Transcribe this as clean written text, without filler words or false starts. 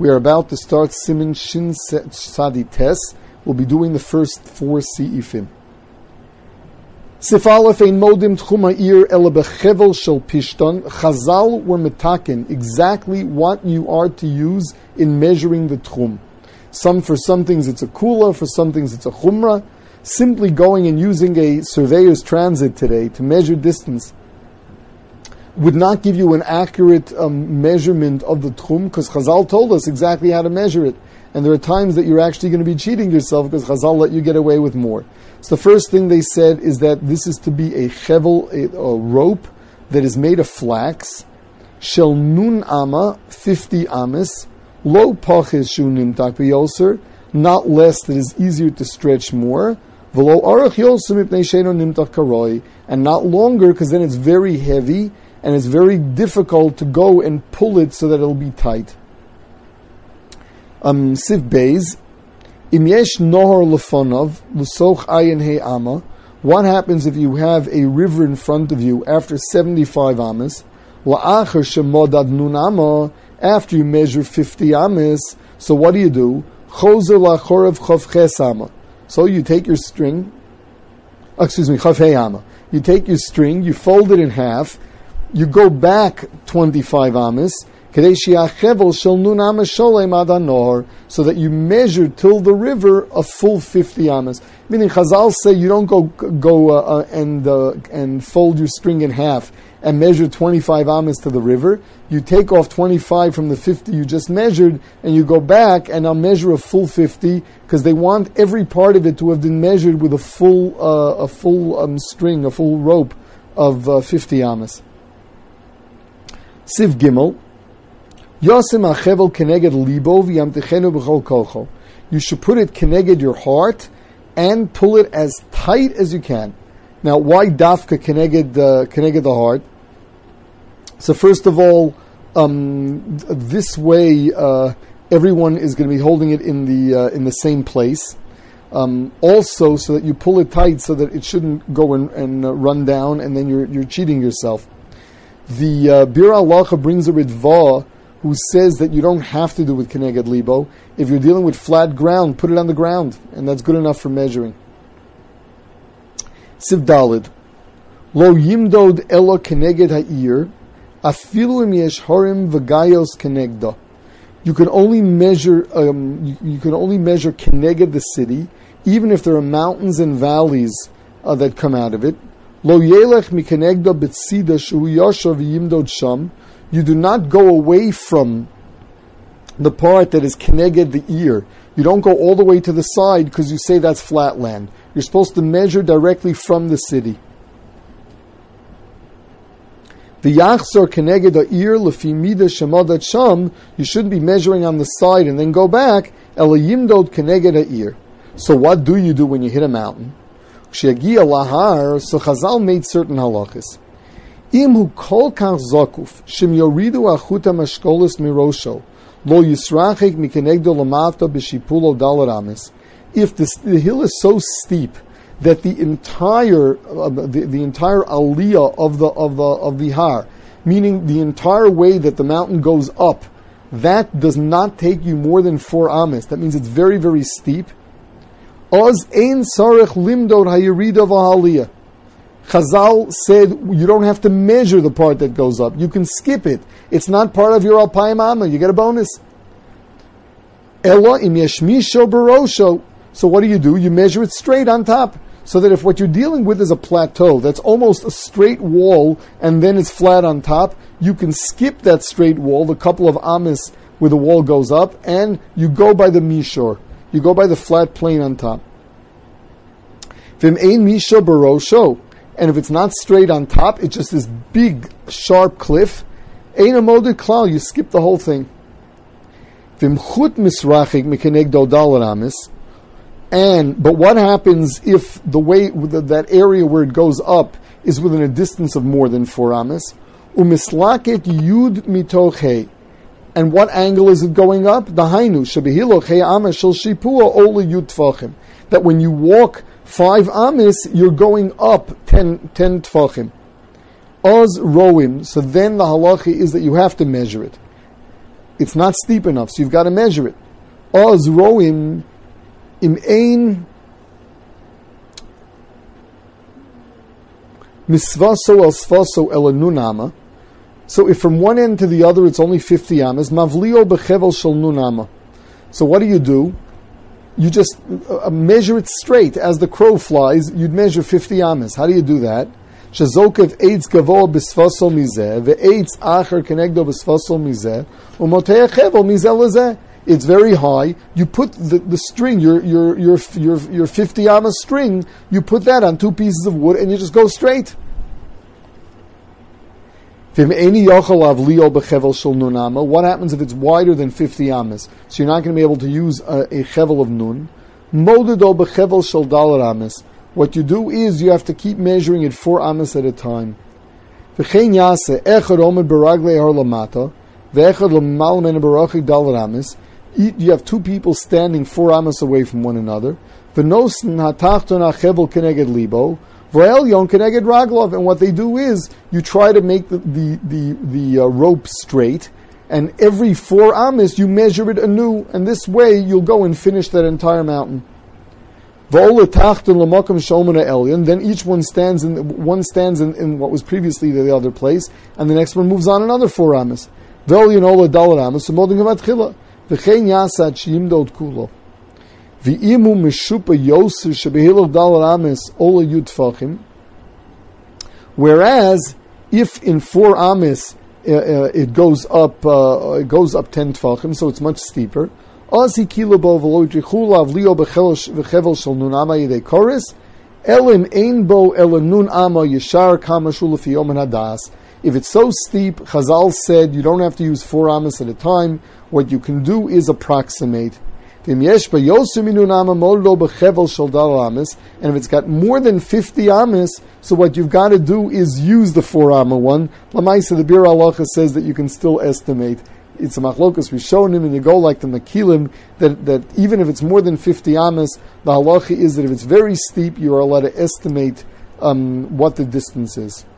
We are about to start Siman Shin Sadi Tes. We'll be doing the first 4 Seifim. Sif Aleph ein modim tchum ha'ir ele bechevel shel pishton. Chazal were metaken exactly what you are to use in measuring the tchum. For some things it's a kula, for some things it's a chumrah. Simply going and using a surveyor's transit today to measure distance would not give you an accurate measurement of the tchum, because Chazal told us exactly how to measure it. And there are times that you're actually going to be cheating yourself because Chazal let you get away with more. So the first thing they said is that this is to be a chevel, a rope that is made of flax, shel nun ama, 50 amis, lo pachis shu nimtak b'yoser, not less, that is easier to stretch more, v'lo arach yoser mipnei sheino nimtak karoi, and not longer because then it's very heavy, and it's very difficult to go and pull it so that it'll be tight. Siv Beis, Im yesh nohor lefonov, l'soch ayin he ama, what happens if you have a river in front of you after 75 amas, la'achar shemodad nun ama, after you measure 50 amas, so what do? Chozer la'chorev chavches ama. So you take your string, chavhei ama. You take your string, you fold it in half, you go back 25 amas, so that you measure till the river a full 50 amas. Meaning Chazal say you don't go and fold your string in half and measure 25 amas to the river. You take off 25 from the 50 you just measured, and you go back and now measure a full 50, because they want every part of it to have been measured with a full string, a full rope of 50 amas. Siv Gimel, Yosim achevel keneged libo v'yamtechenu b'chol kocho. You should put it keneged your heart and pull it as tight as you can. Now, why dafka keneged the heart? So first of all, this way everyone is going to be holding it in the same place. Also, so that you pull it tight so that it shouldn't go and run down, and then you're cheating yourself. The Bir Halacha brings a Ritva who says that you don't have to do with Keneged Libo. If you're dealing with flat ground, put it on the ground, and that's good enough for measuring. Siv Dalid, Lo Yimdod Elo Keneged Ha'ir, Afilu Im Yesh Horim V'Gayos Kenegda. You can only measure Keneged the city, even if there are mountains and valleys that come out of it. Lo yelech mikenegda b'tzida shu yoshav yimdod sham. You do not go away from the part that is keneged the ear. You don't go all the way to the side because you say that's flat land. You're supposed to measure directly from the city. The yachzor keneged the ear lefi mida shemadat sham. You shouldn't be measuring on the side and then go back. Ela yimdod keneged the ear. So what do you do when you hit a mountain? So Chazal made certain halachas. Im kol kach zakuf shim yoridu achuta mashkolis mirosho lo yisrachik mikenegdo lamata b'shipulo dalaramis. If the hill is so steep that the entire aliyah of the har, meaning the entire way that the mountain goes up, that does not take you more than 4 amas. That means it's very, very steep. Oz ein sarech limdod hayirida v'haliyah. Chazal said you don't have to measure the part that goes up. You can skip it. It's not part of your alpayim amma. You get a bonus. Ella im yeshmisho barosho. So what do? You measure it straight on top. So that if what you're dealing with is a plateau, that's almost a straight wall, and then it's flat on top, you can skip that straight wall, the couple of amas where the wall goes up, and you go by the mishor. You go by the flat plane on top. V'im ein misha barosho, and if it's not straight on top, it's just this big, sharp cliff. Ein amoded klal, you skip the whole thing. V'im chut misrachik mikenegdo dalaramis, but what happens if the way that area where it goes up is within a distance of more than 4 amas? Umislaket yud mitoch hey. And what angle is it going up? Dahainu shebehilo hey amas shel shipua ola yud tfachim. That when you walk 5 amas, you're going up 10 tfachim. Oz roim. So then the halacha is that you have to measure it. it's not steep enough, so you've got to measure it. Oz roim im ein misvaso el svaso el nunama. So if from one end to the other it's only 50 amas, mavlio bechevel shel nunama. So what do? You just measure it straight. As the crow flies, you'd measure 50 amas. How do you do that? Shezokev eitz gavoa b'svaso mizeh, ve'eitz acher kenegdo b'svaso mizeh, u'motei chevel mizeh lezeh. It's very high. You put the string, your 50 amas string, you put that on 2 pieces of wood, and you just go straight. What happens if it's wider than 50 amas? So you're not going to be able to use a chevel of nun. What you do is you have to keep measuring it 4 amas at a time. You have 2 people standing 4 amas away from one another. And what they do is you try to make the rope straight, and every 4 amas you measure it anew, and this way you'll go and finish that entire mountain. Then each one stands in what was previously the other place, and the next one moves on another 4 amas. Whereas if in 4 amas it goes up 10 tfachim, so it's much steeper. If it's so steep, Chazal said you don't have to use 4 amas at a time. What you can do is approximate. And if it's got more than 50 amas, so what you've got to do is use the 4 amma one. Lamaisa, the Bir Halacha says that you can still estimate. It's a machlokas rishonim, and you go like the Mekilim, that even if it's more than 50 amas, the halacha is that if it's very steep, you are allowed to estimate what the distance is.